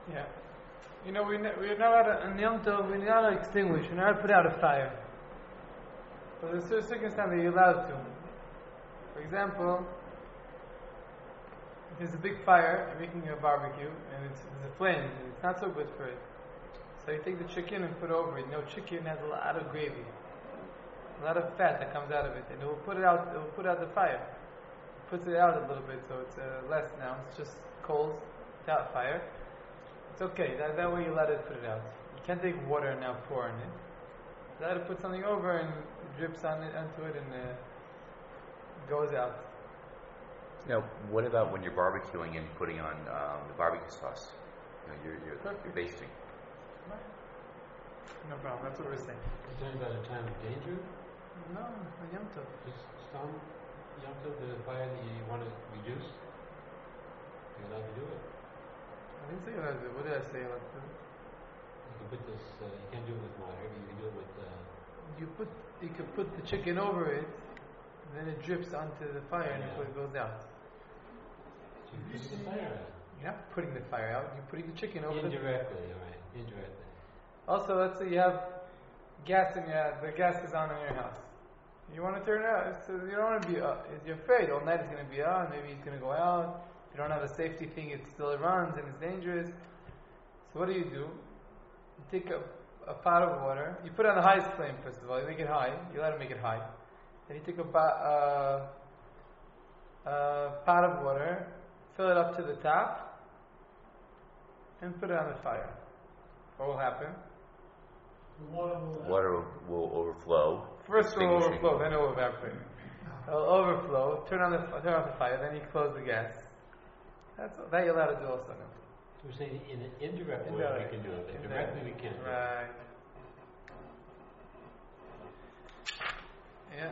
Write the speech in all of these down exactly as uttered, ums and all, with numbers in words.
Yeah. You know, we ne- we're not allowed to, in Yom Tov, we're not allowed to extinguish, we're not allowed to put out a fire. But there's certain circumstances that you're allowed to. For example, if there's a big fire, you're making a barbecue, and it's, there's a flame, and it's not so good for it. So you take the chicken and put over it. You know, chicken has a lot of gravy, a lot of fat that comes out of it, and it will put it out. It will put out the fire. It puts it out a little bit, so it's uh, less now. It's just coals without fire. It's okay. That that way you let it put it out. You can't take water and now pour in it. You let it put something over and it drips on it onto it and uh, goes out. Now, what about when you're barbecuing and putting on um, the barbecue sauce? You know, you're, you're, you're basting. No problem. That's what we're saying. You're talking about a time of danger? No, a Yom Tov. Just some Yom Tov, the fire that you want to reduce? You're allowed to do it. I didn't say allowed to do it. What did I say allowed to do? You can put this, uh, you can't do it with water, but you can do it with... Uh, you put, you can put the chicken over it, and then it drips onto the fire yeah. and it goes out. So you're putting the fire out. You're not putting the fire out, you're putting the chicken over Indirectly, the... Indirectly, alright, indirectly. Also, let's say you have gas in your, the gas is on in your house. You want to turn it out, so you don't want to be, uh, you're afraid all night it's going to be on, maybe it's going to go out. You don't have a safety thing, it still runs and it's dangerous. So what do you do? You take a, a pot of water, you put it on the highest flame first of all, you make it high, you let it make it high. Then you take a uh, uh, pot of water, fill it up to the top, and put it on the fire. What will happen? Water will, Water will overflow. First it will overflow, then it will evaporate. It will overflow, turn on the turn off the fire, then you close the gas. That's that you're allowed to do also. We're saying in an indirect, indirect way we can do it, but directly we can't do it. Right. Yeah.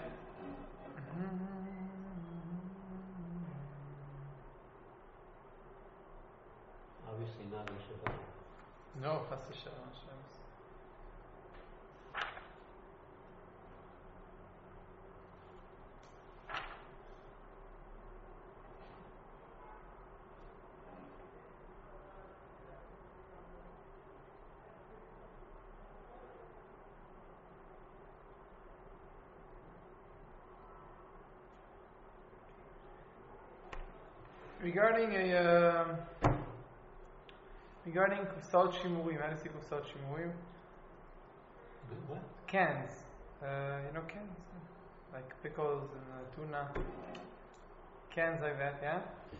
Obviously not in Shabbat. No, Chas v'Shalom. Regarding a uh, regarding kusal shimuim, how do you say kusal shimuim? What? Cans, uh, you know cans, like pickles and uh, tuna, cans like that, yeah.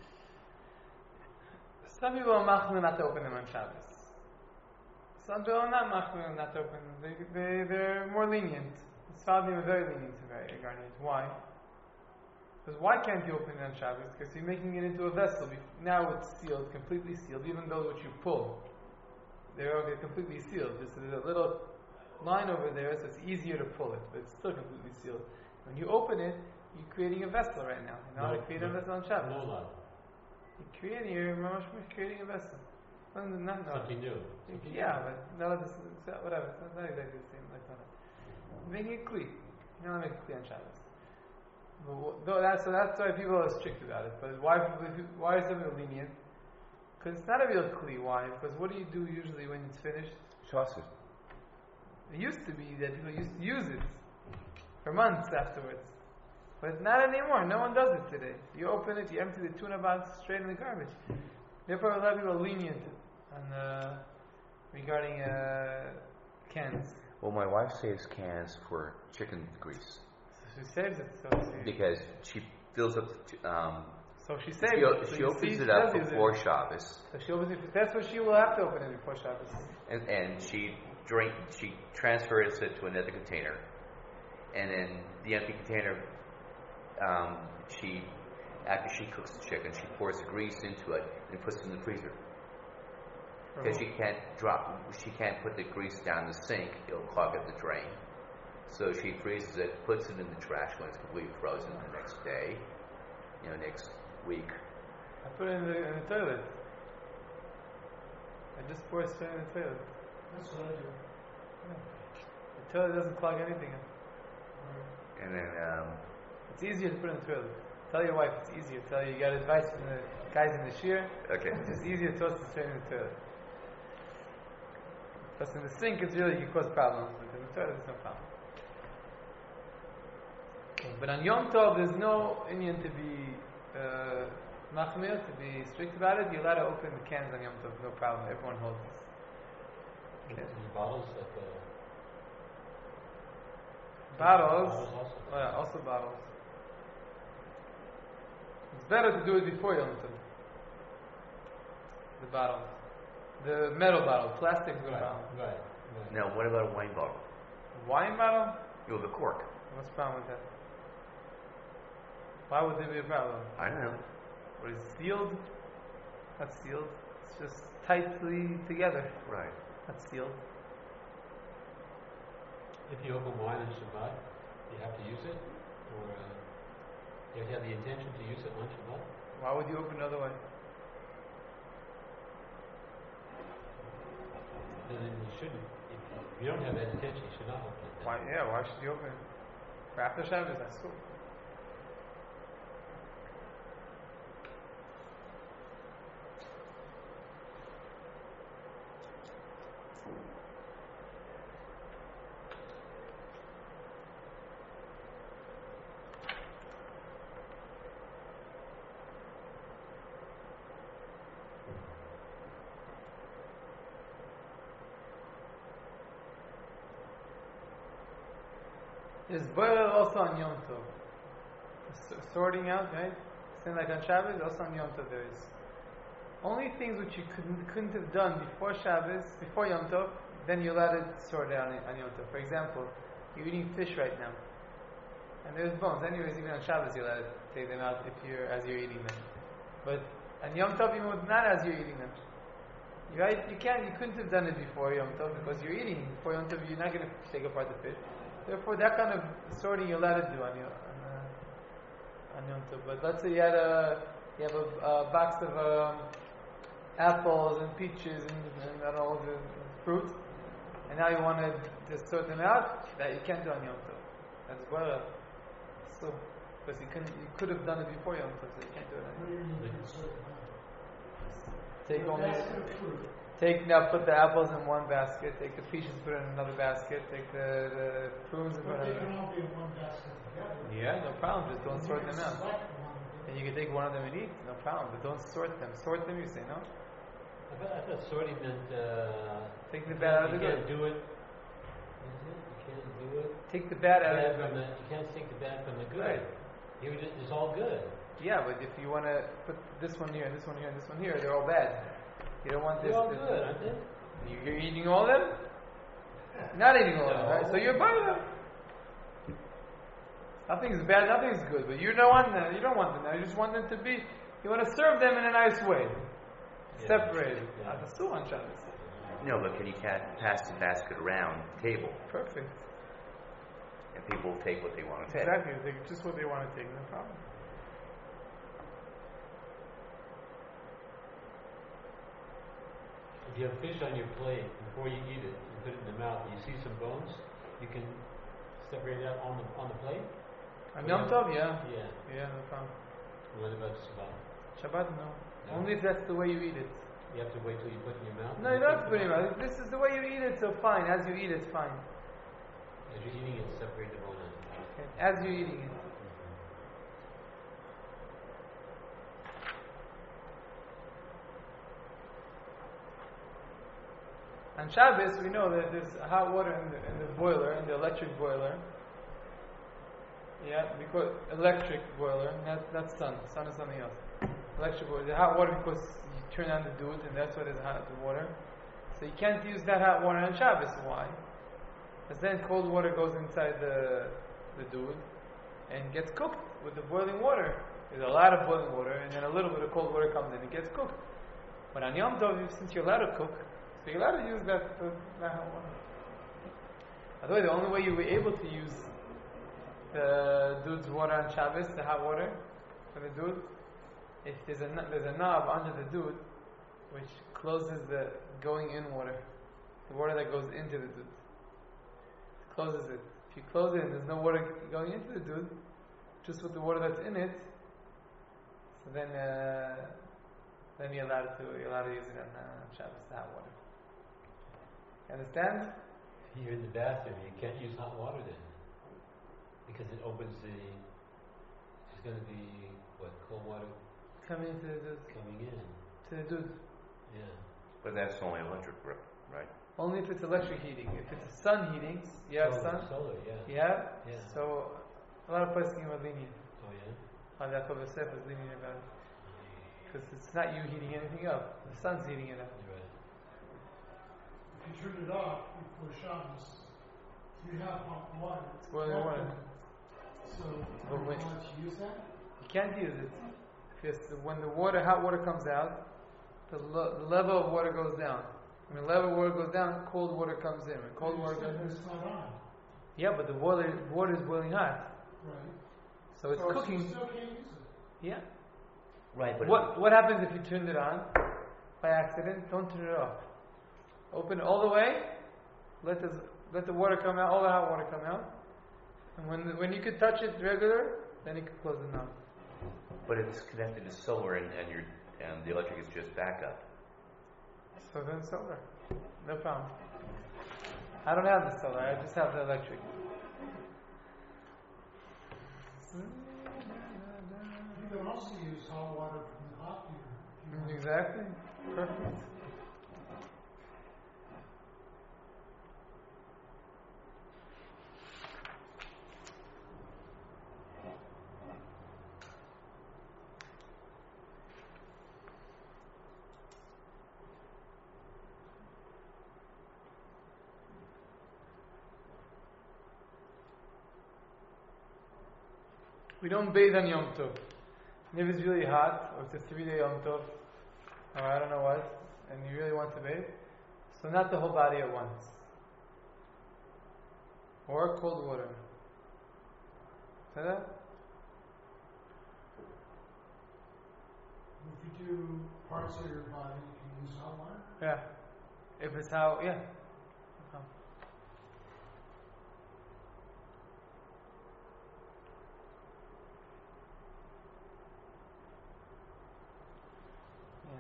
Some people are machmir not to open them on Shabbos. Some people are not machmir not to open them. They they they're more lenient. Sfadim are very lenient regarding it. Why? Because why can't you open it on Shabbos? Because you're making it into a vessel. Now it's sealed, completely sealed, even though what you pull, they're already completely sealed. Just there's a little line over there, so it's easier to pull it, but it's still completely sealed. When you open it, you're creating a vessel right now. You're not no, creating no, a vessel on Shabbos. No love. You're creating, you're creating a vessel. Not, not, not, Something new. Something yeah, new. but not this, whatever. It's not exactly the same like that. Making it clean. You're not making it clean on Shabbos. Though that's, so that's why people are strict about it. But why why is it lenient? Because it's not a real kli. Why? Because what do you do usually when it's finished? Toss it. It used to be that people used to use it for months afterwards. But not anymore. No one does it today. You open it, you empty the tuna box straight in the garbage. Therefore, a lot of people are lenient on, uh, regarding uh, cans. Well, my wife saves cans for chicken grease. So she saves it. So she, because she fills up the, um, so she saves she, it. she So opens see, it up she does before use it. Shabbos. So she opens it. That's what she will have to open it before Shabbos. And, and she drink, she transfers it to another container. And then the empty container, um, she, after she cooks the chicken, she pours the grease into it and puts it in the freezer. Because she can't drop, she can't put the grease down the sink; it'll clog up the drain. So she freezes it, puts it in the trash when it's completely frozen the next day, you know, next week. I put it in the, in the toilet. I just pour it straight in the toilet. That's what I do. Yeah. The toilet doesn't clog anything up. And then, um, it's easier to put in the toilet. Tell your wife it's easier. Tell her you got advice from the guys in the shear. okay. It's easier to toss it straight in the toilet. Because in the sink, it's really, you cause problems. But in the toilet, there's no problem. Okay. But on Yom Tov, there's no Indian to be uh, machmir, to be strict about it. You're allowed to open the cans on Yom Tov, no problem. Everyone holds this. Okay. The bottles at the Bottles, bottles also. oh yeah, also bottles. It's better to do it before Yom Tov. The bottles. The metal bottle, plastic is no Right, problem. right, right. Now, what about a wine bottle? Wine bottle? You know, the cork. What's the problem with that? Why would there be a problem? I don't know. What is sealed? Not sealed. It's just tightly together. Right. Not sealed. If you open wine on Shabbat, you have to use it, or uh, you have to have the intention to use it on Shabbat. Why would you open another way? Then you shouldn't. If you, if you don't have that intention, you should not open it. Why? Yeah. Why should you open it? For after Shabbos, that's cool. Is boiler also on Yom Tov? S- sorting out, right? Same like on Shabbos, also on Yom Tov there is. Only things which you couldn't, couldn't have done before Shabbos, before Yom Tov, then you're allowed to sort it out on, on Yom Tov. For example, you're eating fish right now, and there's bones. Anyways, even on Shabbos you're allowed to take them out if you're as you're eating them. But on Yom Tov, even not as you're eating them. You, right? You can't. You couldn't have done it before Yom Tov because you're eating. Before Yom Tov, you're not going to take apart the fish. Therefore, that kind of sorting you're allowed to do on your on, uh, on Yom Tov. But let's say you had a you have a, a box of um, apples and peaches and, and all the fruit, and now you want to just sort them out. That you can't do on Yom Tov. That's well. So, because you can you could have done it before Yom Tov, so you can't do it. What do you mean you can sort them out? Take A only. basket of fruit. Take now, put the apples in one basket. Take the peaches, put it in another basket. Take the, the prunes and put But it they in can another. all be in one basket together. Yeah, no problem. Just don't You sort can them out. select one of And them. you can take one of them and eat. No problem. But don't sort them. Sort them, you say no. I thought, I thought sorting meant uh, Take the bad out of you the can't good. do it. Is it? You can't do it. Take the bad out Bad of the from good. the, you can't take the bad from the good. Right. Here we just, it's all good. Yeah, but if you want to put this one here, this one here, and this one here, they're all bad. You don't want this. They're all this- good, aren't they? You- You're eating all of them? Not eating all of them, No. right? So you're buying them. Nothing's bad, nothing's good, but you don't want them. You don't want them now. You just want them to be. You want to serve them in a nice way, Yeah. separated. Yeah. That's still on Shabbos. No, but can you ca- pass the basket around the table, Perfect. and people will take what they want to take? Exactly. They take just what they want to take. No problem. If you have fish on your plate, before you eat it, you put it in the mouth, and you see some bones, you can separate it out on the on the plate. On Yom Tov, yeah, Yeah. yeah, no problem. What about Shabbat? Shabbat, no. No. Only if that's the way you eat it. You have to wait till you put it in your mouth. No, you don't have to put it in your mouth. This is the way you eat it, so fine. As you eat it, fine. As you're eating it, separate the bone out. Okay. As you're eating it. On Shabbos, we know that there's hot water in the, in the boiler, in the electric boiler. Yeah, because electric boiler, not not sun. Sun is something else. Electric boiler, the hot water because you turn on the dude, and that's what is hot the water. So you can't use that hot water on Shabbos. Why? Because then cold water goes inside the the dude and gets cooked with the boiling water. There's a lot of boiling water, and then a little bit of cold water comes in and gets cooked. But on Yom Tov, since you're allowed to cook, so you're allowed to use that, uh, that hot water. By the way, the only way you were able to use the dude's water on Shabbos, the hot water for the dude, if there's a kn- there's a knob under the dude which closes the going in water, the water that goes into the dude. It closes it. If you close it and there's no water going into the dude, just with the water that's in it, so then uh, then you're allowed to you're allowed to use it on uh, Shabbos, the hot water. Understand? If you're in the bathroom, you can't use hot water then. Because it opens the, there's going to be, what, cold water Coming into the dude. coming in. To the dude. Yeah. But that's only electric, right? Only if it's electric heating. If it's sun heating, you have solar, sun. Solar, yeah. You have? Yeah. So, a lot of places are lenient. Oh, yeah? Yaakov Yosef is lenient about it. Because it's not you heating anything up. The sun's heating it up. You're right. If you turn it off before Shabbos, you have hot water. It's boiling water. So, But are you when- allowed to use that? You can't use it. Because when the water, hot water comes out, the, lo- the level of water goes down. When the level of water goes down, cold water comes in. When cold You water said goes in, it's not on. yeah, but the water water is boiling hot, Right. so it's So cooking. you still can't use it. Yeah. Right, but What what happens if you turned it on by accident? Don't turn it off. Open it all the way. Let the let the water come out, all the hot water come out. And when the, when you could touch it regular, then you could close the knob. but it's connected to solar, and, and your and the electric is just backup. So then solar, no problem. I don't have the solar. I just have the electric. You can also use hot water from the hot heater. if you want. Exactly. Perfect. We don't bathe on Yom Tov. And if it's really hot, or it's a three-day Yom Tov, or I don't know what, and you really want to bathe, so not the whole body at once. Or cold water. See that? If you do parts of your body, you can use hot water. Yeah. If it's how, yeah. Oh. Yeah.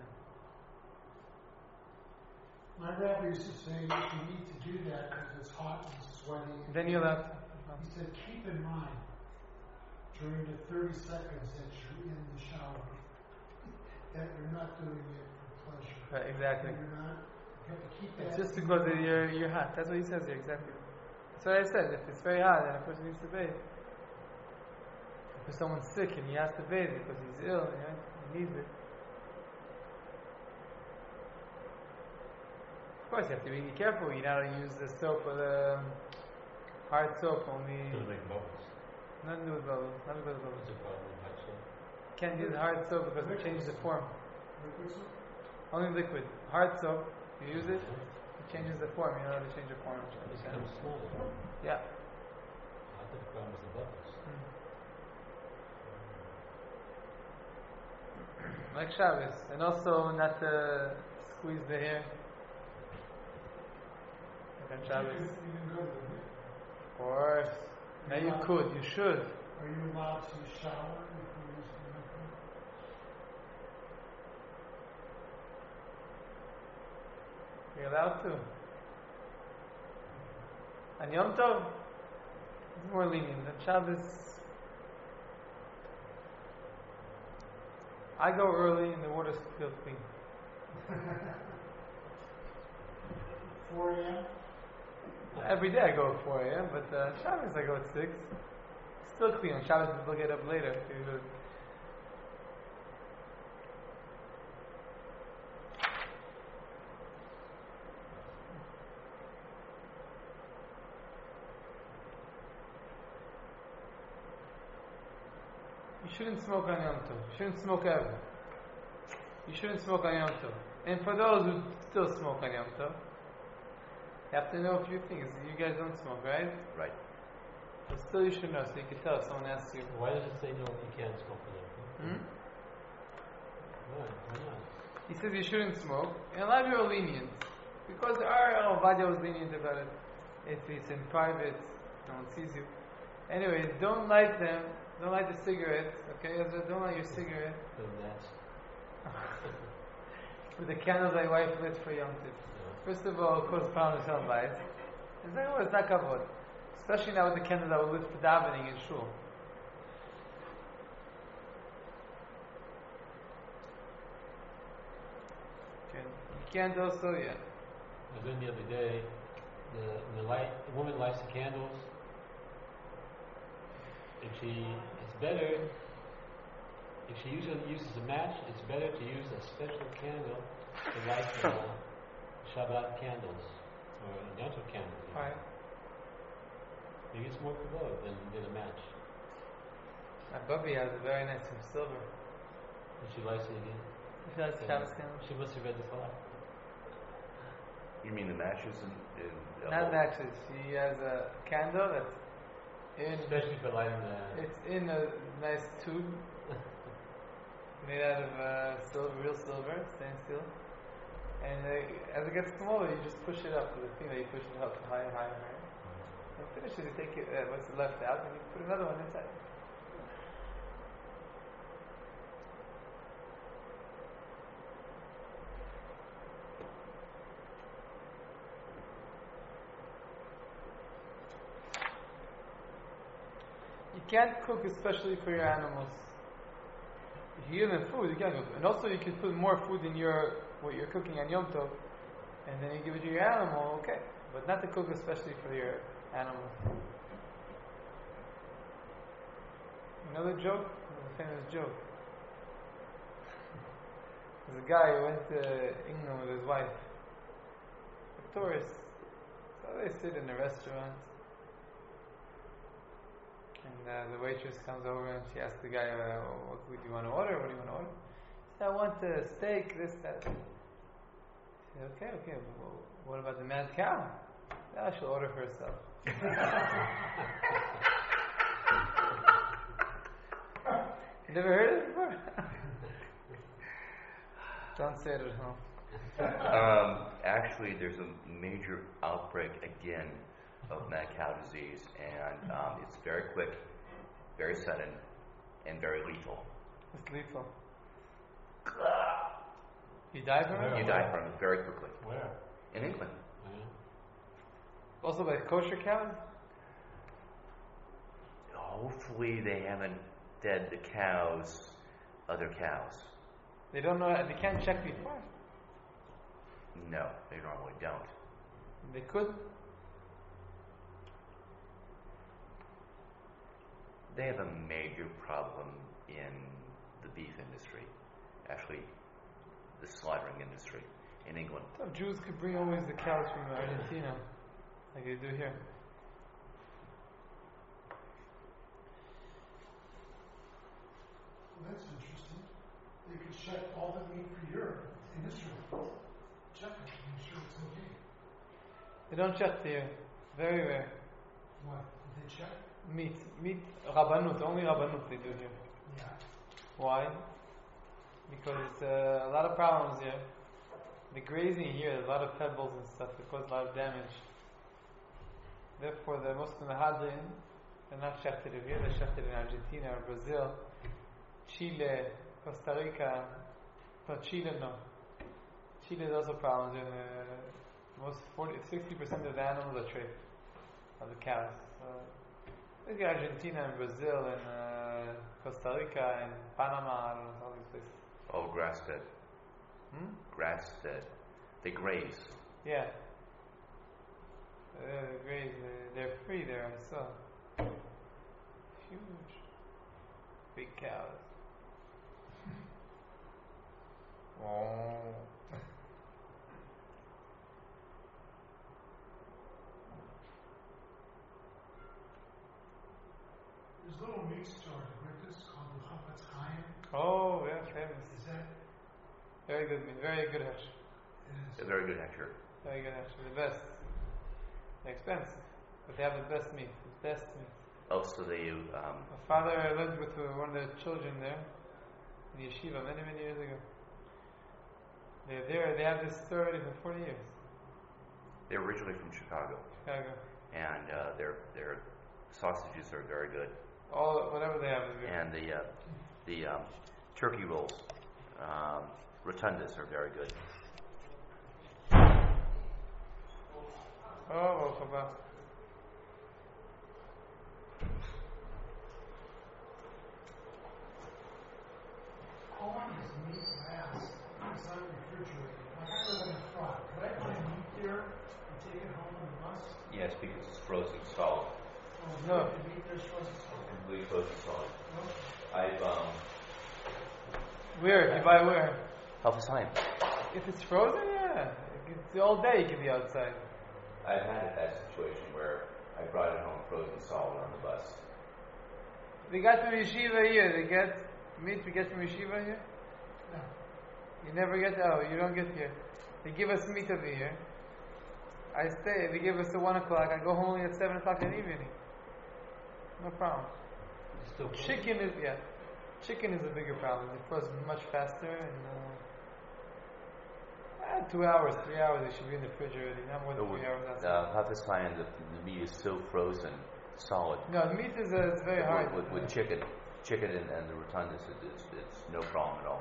My rabbi used to say you need to do that because it's hot and sweaty. Then you'll have to. He said, keep in mind, during the thirty seconds that you're in the shower, that you're not doing it for pleasure. Right, exactly. You're not, you have to keep that. It's just because of you're, you're hot. That's what he says here, exactly. That's what I said. If it's very hot, then a person needs to bathe. If someone's sick and he has to bathe because he's ill, you know, he needs it. Of course, you have to be careful. You know how to use the soap or the um, hard soap. Only Doesn't make bubbles. nothing to do with bubbles. Nothing to do with What's bubbles. the problem with hot soap? Can't use hard soap because it changes the form. Liquid soap? Only liquid. Hard soap, you use it, it changes the form. You know how to change the form. It becomes smaller. Yeah. I thought the problem was the bubbles. Like Shabbos. And also not to squeeze the hair. Like on You Shabbos. can, you can go to the mikveh. Of course. Now you could, you should. Are you allowed to shower if you use the mikveh? You're allowed to. On Yom Tov, it's more lenient. On Shabbos, I go early and the water's still clean. four a.m.? Every day I go at four a.m., but uh, Shabbos I go at six. Still clean. On Shabbos people get up later. Usually. You shouldn't smoke on Yom Tov. You shouldn't smoke ever. You shouldn't smoke on Yom Tov. And for those who still smoke on Yom Tov, you have to know a few things. You guys don't smoke, right? Right. But still you should know, so you can tell if someone asks you. Why does it say no, you can't smoke for them? Hmm? Why? Why not? He says you shouldn't smoke. And a lot of people are lenient. Because our oh, Vadia was lenient about it. If it's in private, no one sees you. Anyways, don't light them. Don't light the cigarettes, okay? Don't light your cigarette So that's with the candles my wife lit for Yom Tov. no. First of all, of course, pound is on light. It's like, oh, it's not kavod. Especially now with the candles that were lit for davening in shul. Okay. You can't also, yeah. I was in the other day, the, when the light, the woman lights the candles. If she, it's better, if she usually uses a match, it's better to use a special candle to light the Shabbat candles, or a Yom Tov candle. Right. It gets more kavod than, than a match. My Bubby has a very nice from silver. And she lights it again. She has So Shabbos candle. She must have read the Torah. You mean the matches and, and Not matches. She has a candle that's in. Especially for lighting the... It's in a nice tube made out of uh, silver, real silver, stainless steel. And uh, as it gets smaller, you just push it up to the thing that you push it up higher, higher, higher. And finish it, you take it, uh, what's left out, and you put another one inside. You can't cook especially for your animals. If you give them food, you can't cook. And also you can put more food in your what you're cooking on Yom Tov, and then you give it to your animal, okay. But not to cook especially for your animal. Another joke? A famous joke. There's a guy who went to England with his wife. A tourist. So they sit in a restaurant. And uh, the waitress comes over and she asks the guy, uh, what do you want to order? What do you want to order? He said, I want a steak, this, that. He said, okay, okay, well, what about the mad cow? Ah, she'll order for herself. You never heard it before? Don't say it at home. um, actually, there's a major outbreak again of mad cow disease, and um, it's very quick, very sudden, and very lethal. It's lethal. You die from it? You die from it very quickly. Where? In England. Yeah. Also by kosher cows? Hopefully they haven't fed the cows other cows. They don't know, they can't check before. No, they normally don't. They could. They have a major problem in the beef industry. Actually, the slaughtering industry in England. So Jews could bring always the cows from Argentina, like they do here. Well, that's interesting. They could check all the meat for Europe in Israel. Check it, make sure it's okay. They don't check here. Very rare. What? Did they check? Meat. Meat, Rabbanut. Only Rabbanut they do here. Yeah. Why? Because uh, a lot of problems here. The grazing here, there's a lot of pebbles and stuff that cause a lot of damage. Therefore, the Muslim Hadrin, they're not shechted here, they're shechted in Argentina or Brazil, Chile, Costa Rica. No, Chile, no. Chile has also problems. In, uh, most forty, sixty percent of the animals are traded, of the cows. So, I think Argentina and Brazil and uh, Costa Rica and Panama, I don't know, all these places. Oh, grass-fed. Hmm? Grass-fed. They graze. Yeah. Uh, they're great. They're, they're free there, I saw. Huge. Big cows. Oh. There's a little meat store in Griffiths called the Chafetz Chaim. Oh, yeah, famous. Is that? Very good meat. Very good hash. It A is. very good hector. Very good hash. The best. They're expensive, but they have the best meat. The best meat. Also, they um, My father lived with uh, one of the children there in yeshiva many, many years ago. They're there. They have this store already for forty years. they're originally from Chicago, Chicago. and uh, their their sausages are very good, All whatever they have is good. and the uh, the um, turkey rolls, um, rotundas, are very good. Baruch haba. How long does meat last? It's not refrigerated. Like I live in a fry. Could I buy meat there and take it home on the bus? Yes, because it's frozen solid. Oh, No. The meat there's supposed to salt. Completely frozen solid. No? I've um. Where? You buy where? Help Haim. If it's frozen, yeah. It's all day you can be outside. I've had that situation where I brought it home frozen solid on the bus. They got from yeshiva here. They get meat we get from yeshiva here. No. You never get. Oh, you don't get here. They give us meat over here. I stay. They give us at one o'clock. I go home only at seven o'clock in the evening. No problem. It's still frozen? Chicken is yeah. Chicken is a bigger problem. It frozen much faster and. Uh, Uh, two hours, three hours, they should be in the fridge already. Not more than three hours outside. Uh, Hafiz Haim, the, the meat is so frozen, solid. No, the meat is uh, it's very hard. With, with, with chicken, chicken and, and the rotundas, it, it's, it's no problem at all.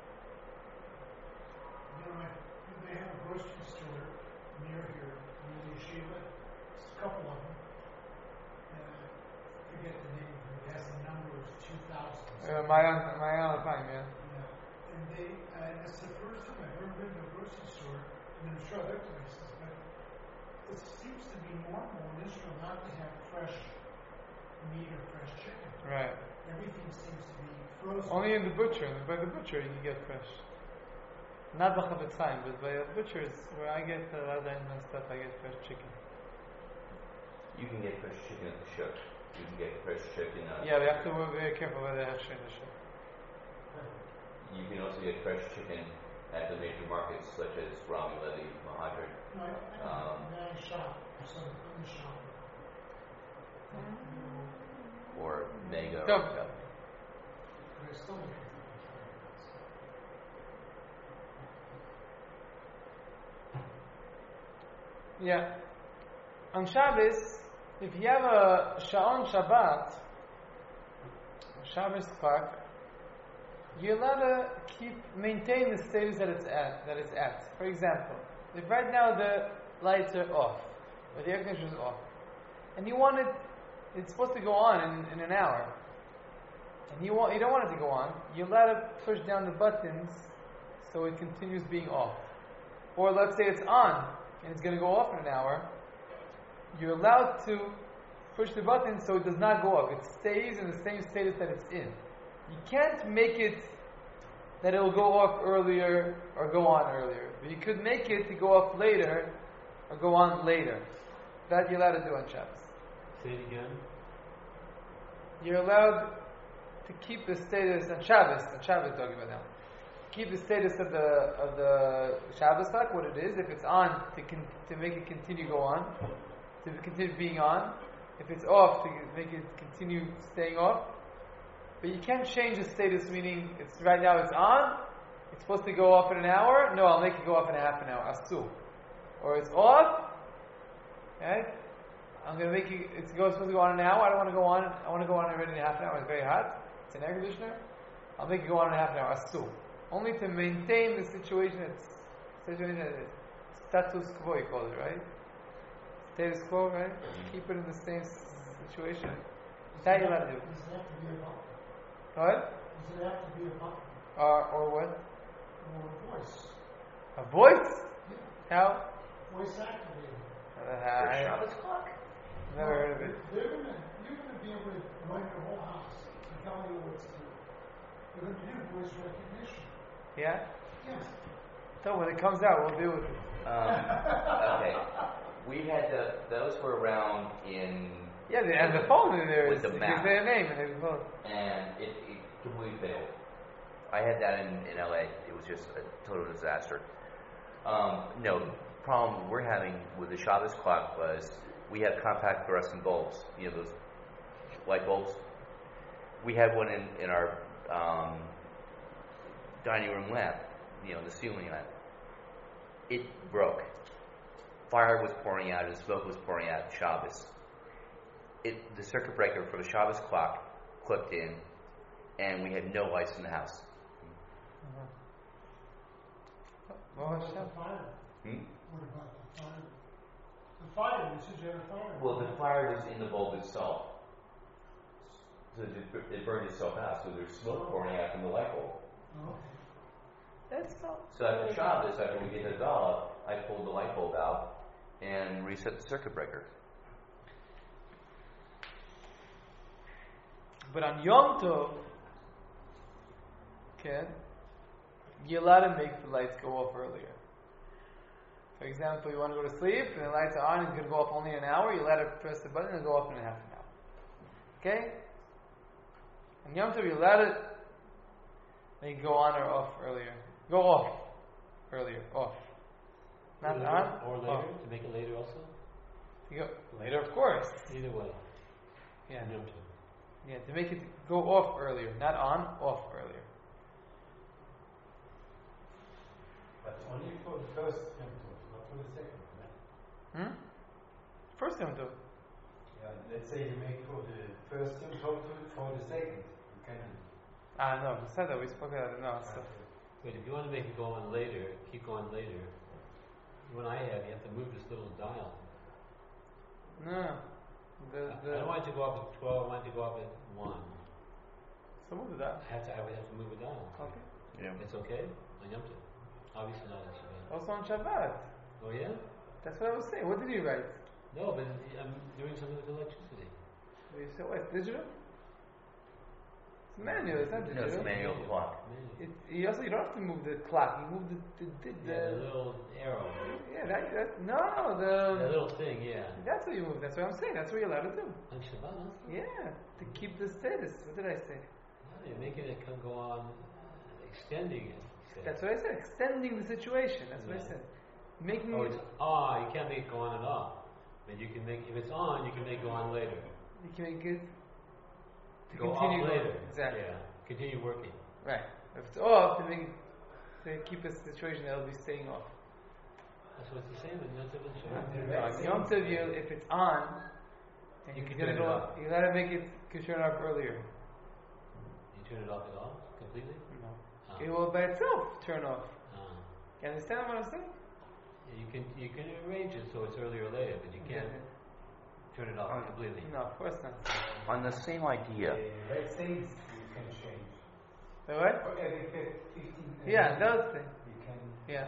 You know, I- they have a grocery store near here, near the yeshiva. It's a couple of them. And I forget the name of it. It has a number of two thousand. Uh, my own, my own time, yeah. Yeah. And they, uh, it's the first time I've ever been to a grocery store, and I'm sure other places, but it seems to be normal in Israel not to have fresh meat or fresh chicken. Right. Everything seems to be frozen. Only in the butcher. By the butcher, you can get fresh. Not the Chavetz Chaim, but by the butchers, where I get a lot of and stuff, I get fresh chicken. You can get fresh chicken at the shuk. You can get fresh chicken. Uh, Yeah, we have to be very careful where they have shit in the shop. You can also get fresh chicken at the major markets such as Rami Levy, Mahadran. No, I, I, Um, I shop for some in the shop. or Mega. So, or, But I still make it. yeah. On Shabbos, if you have a Sha'on Shabbat, Shabbos clock, you're allowed to keep maintain the status that it's at. That it's at. For example, if right now the lights are off, or the air conditioner is off, and you want it, it's supposed to go on in, in an hour, and you want you don't want it to go on, you're allowed to push down the buttons so it continues being off. Or let's say it's on and it's going to go off in an hour, you're allowed to push the button so it does not go off. It stays in the same status that it's in. You can't make it that it'll go off earlier or go on earlier. But you could make it to go off later or go on later. That you're allowed to do on Shabbos. Say it again. You're allowed to keep the status on Shabbos. On Shabbos, talking about now. Keep the status of the of the Shabbos clock, what it is. If it's on, to con- to make it continue go on, to continue being on. If it's off, to make it continue staying off. But you can't change the status, meaning it's right now it's on, it's supposed to go off in an hour, no, I'll make it go off in a half an hour, asu. Or it's off, right? I'm going to make it, it's supposed to go on an hour, I don't want to go on, I want to go on already in a half an hour, it's very hot, it's an air conditioner, I'll make it go on in a half an hour, asu. Only to maintain the situation, it's, situation is status quo, you call it, right? Status quo, right? Keep it in the same situation. That you're allowed to do. Does it have to be a button? What? Does it have to be a button Or, or what? or a voice? A voice? Yeah. How? Voice activated. Uh, For I Shabbos clock? never heard of it. They're gonna, you're gonna be able to run your whole house and tell you what to do. They're gonna do voice recognition. Yeah? Yes. So when it comes out, we'll deal with it. Um, okay. We had the, those were around in, Yeah, they, and the phone in there With is, the you map. can say a name and they phone. and it, it completely failed. I had that in, in L A. It was just a total disaster. Um, no, the problem we're having with the Shabbos clock was we have compact fluorescent bulbs. You know, those light bulbs? We had one in, in our um, dining room lamp, you know, the ceiling lamp. It broke. Fire was pouring out and smoke was pouring out at Shabbos. It, the circuit breaker for the Shabbos clock clipped in, and we had no lights in the house. Well, What about Hashem. the fire? Hmm? What about the fire? The fire. You said you had a fire. Well, the fire was in the bulb itself. So it, it burned itself out. So there's smoke pouring out from the light bulb. Oh. That's not. So after Shabbos, after we did Havdalah, I pulled the light bulb out and reset the circuit breaker. But on Yom Tov, okay, you're allowed to make the lights go off earlier. For example, you want to go to sleep and the lights are on, it's going to go off only an hour, you're allowed to press the button and go off in a half an hour. Okay? On Yom Tov, you're allowed to make it go on or off earlier. Go off earlier, off. Not Or on, later, or later, off. to make it later also? You go later, of course. Either way. Yeah. Yom Tov. Yeah, to make it go off earlier, not on, off earlier. But only for the first Yom Tov, not for the second, right? Hmm? First Yom Tov. Yeah, let's say you make for the first Yom Tov to- for the second. You can. Ah, no, we said that, we spoke about it, no. So. Wait, if you want to make it go on later, keep going later. When I have, you have to move this little dial. No. The, I- the, I don't want it to go up at twelve. I want it to go up at one. so move that. I have to. I would have to move it down. Okay. Yeah. It's okay on Yom Tov. Obviously not on Shabbat. Also on Shabbat. Oh yeah? That's what I was saying. What did you write? No, but I'm doing something with electricity. You said what? It's digital? It's manual. It's not No, digital. it's a manual clock. Manual. It, you also you don't have to move the clock. You move the the, the, the Yeah, the little arrow. yeah that, that no the That little thing, yeah. that's what you move. That's what I'm saying. That's what you're allowed to do. On Shabbat also? Yeah, to keep the status. What did I say? No, you're making it come go on, uh, extending it. you said. That's what I said. Extending the situation. That's what I Yeah. said. Making Oh, it. it's ah. You can't make it go on and off. But you can make if it's on, you can make it go on later. You can make it to Go continue off going. later. Exactly. Yeah. Continue working. Right. If it's off, to make to keep a situation that will be staying off. That's what's the same in Yom Tov and No, Shabbat. on Yom Tov, you- if it's on, and You you're can gonna turn it go, off. you gotta make it can turn off earlier. You turn it off at all completely. No. Ah. It will by itself turn off. Ah. You understand what I'm saying? Yeah, you can you can arrange it so it's earlier or later, but you can't turn it off Oh. completely. No, of course not. On the same idea, Uh, let's say you can change. The what? For every fif- fifteen. uh, Yeah, those things. You can. Yeah.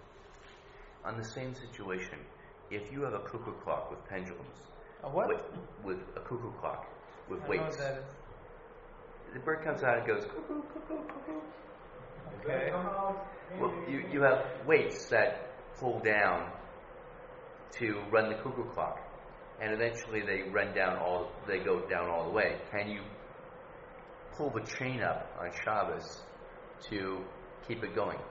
on the same situation, if you have a cuckoo clock with pendulums, A what? with, with a cuckoo clock with I don't know weights, what that is. the bird comes out and goes cuckoo, cuckoo, cuckoo. Okay. Come out. Well, you, you have weights that pull down to run the cuckoo clock, and eventually they run down all, they go down all the way. Can you pull the chain up on Shabbos to keep it going?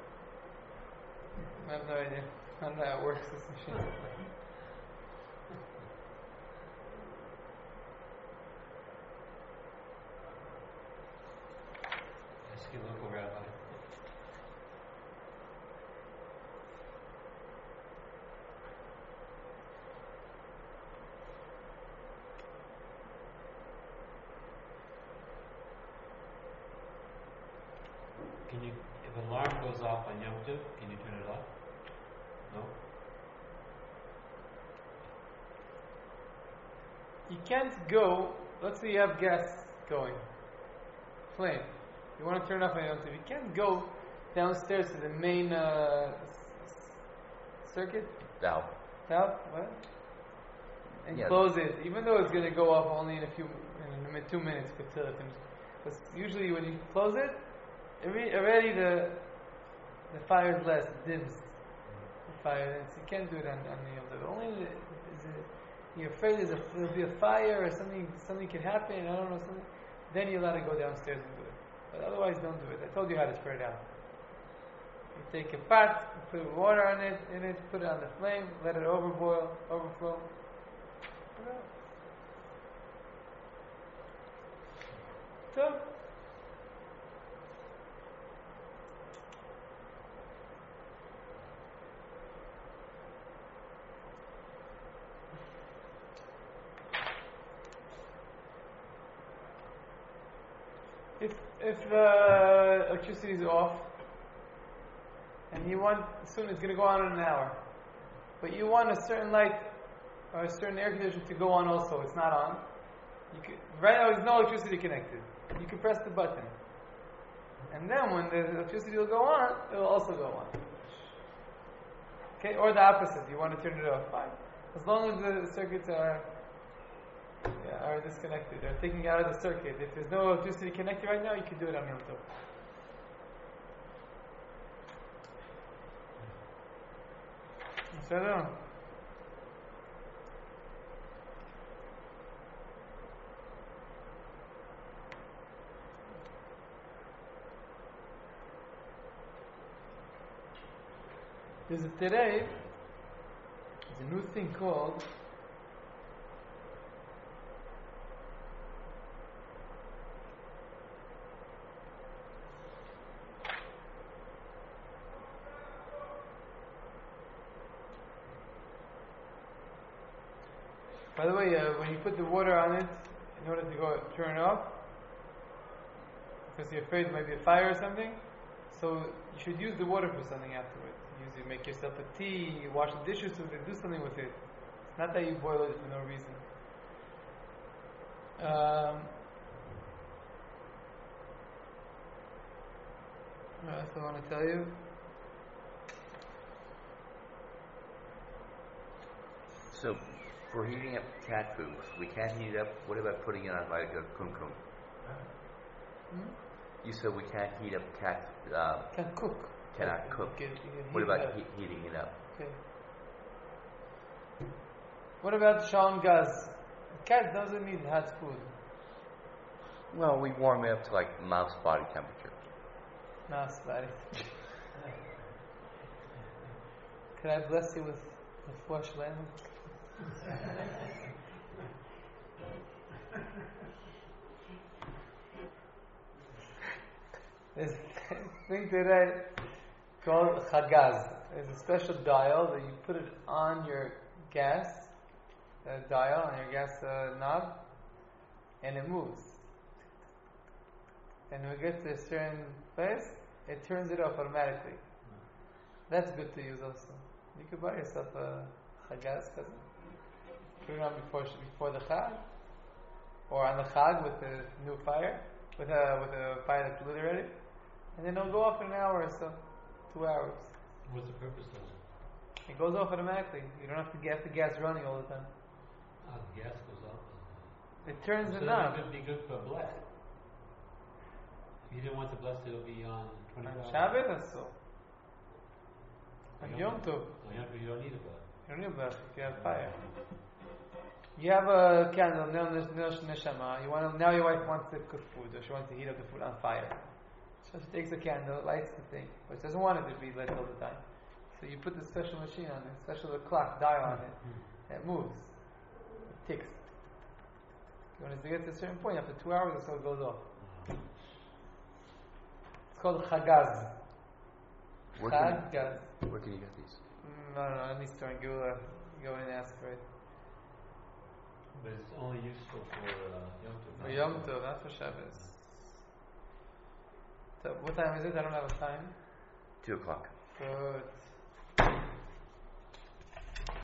I have no idea. I don't know how it works, this machine. Ask your local rabbi. Can you, if an alarm goes off on Yom Tov, can you turn it off? No? You can't go, let's say you have gas going, flame. You want to turn off on Yom Tov. You can't go downstairs to the main uh, s- s- circuit, Valve. valve, what? And Yeah. close it, even though it's going to go off only in a few, in a mi- two minutes. Because usually when you close it, alre- already the the fire is less, it dims. The fire, it's, you can't do it on, on the Yom Tov. Only the, is it, you're afraid there's a, there'll be a fire or something something could happen, I don't know, something, then you're allowed to go downstairs and do it. But otherwise, don't do it. I told you how to spread it out. You take a pot, you put water on it, in it, put it on the flame, let it overboil, overflow. Put it out. So, if if uh, electricity is off and you want soon it's going to go on in an hour, but you want a certain light or a certain air conditioner to go on also. It's not on. You can, right now there's no electricity connected. You can press the button. And then when the electricity will go on, it will also go on. Okay, or the opposite. You want to turn it off. Fine. As long as the circuits are yeah, are disconnected. They're taking it out of the circuit. If there's no electricity connected right now, you can do it on Yom Tov. So I don't know. There's a today, there's a new thing called by the way, uh, when you put the water on it, in order to go turn it off, because you're afraid there might be a fire or something, so you should use the water for something afterwards. Use it, make yourself a tea, you wash the dishes with it, do something with it. It's not that you boil it for no reason. Um, what else I want to tell you? So, for heating up cat food, we can't heat it up. What about putting it on like a kumkum? Hmm? You said we can't heat up cat. Uh, Can cook. Cannot You cook. can- you can what heat about it up. he- heating it up? Okay. What about Shawn Gaz? A cat doesn't need hot food. Well, we warm it up to like mouse body temperature. No, sorry. Can I bless you with the flesh lamb? There's a thing today called Chagaz. There's a special dial that you put it on your gas uh, dial, on your gas uh, knob, and it moves. And when it gets to a certain place, it turns it off automatically. That's good to use also. You could buy yourself a Chagaz cousin. Put it on before before the Chag, or on the Chag with the new fire, with a with a fire that's lit already, and then it'll go off in an hour or so, two hours. What's the purpose of it? It goes off automatically. You don't have to get the gas running all the time. Ah, the gas goes off. It turns So the that knob. would be good for bless. If you didn't want the bless, it'll be on On twenty-four hours. Shabbat or so. On You Yom don't- Tov. Oh, Yom Tov, you don't need a bless. You don't need blast if you have fire. You have a candle, no neshama. You want to, now your wife wants to cook food, or she wants to heat up the food on fire. So she takes a candle, lights the thing, but she doesn't want it to be lit all the time. So you put the special machine on it, special clock dial on it, that moves, it ticks. When it gets to a certain point, after two hours or so, it goes off. It's called Chagaz. Where can, Chagaz. you, where can you get these? Mm, I don't know. Any store in Gula, go in and ask for it. But it's only useful for uh, Yom Tov. For Yom Tov, not for Shabbos. So what time is it? I don't have a time. Two o'clock. Good.